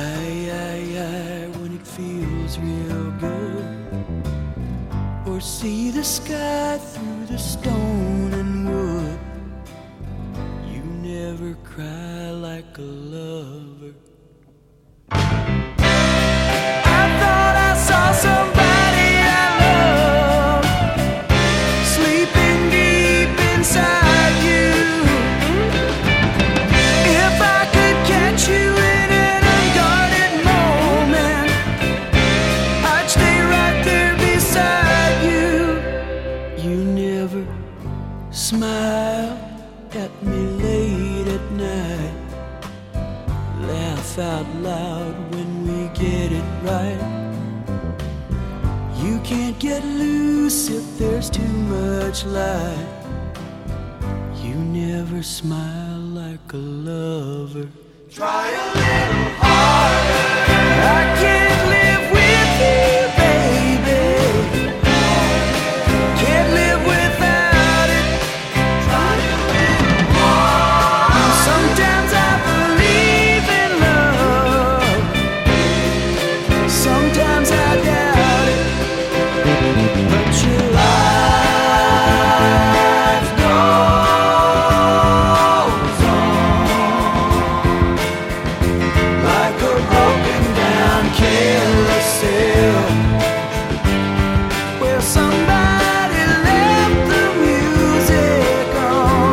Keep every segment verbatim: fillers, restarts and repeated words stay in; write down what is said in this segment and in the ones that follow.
Aye, aye, aye, when it feels real good. Or see the sky through the stone and wood. You never cry like a lover. I thought I saw somebody I love sleeping deep inside you. If I could catch you in an unguarded moment, I'd stay right there beside you. You never smile at me late at night, laugh out loud when we get it right. You can't get loose if there's too much light. You never smile like a lover. Try a little harder. I can't live with you, baby. Can't live without it. Try a little harder. Sometimes I believe in love. Sometimes I doubt it. But your life goes on like a broken down carousel where somebody left the music on.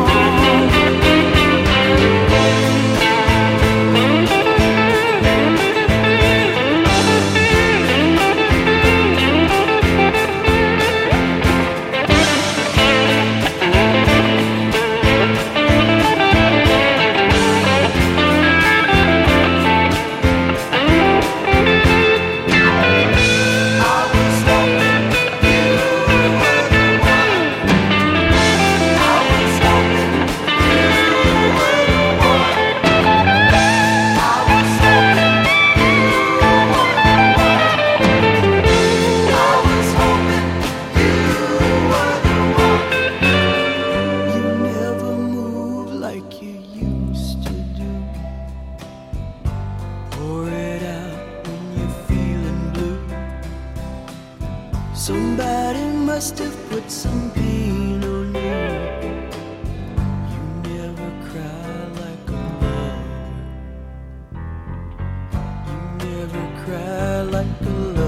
Somebody must have put some pain on you. You never cry like a lover. You never cry like a lover.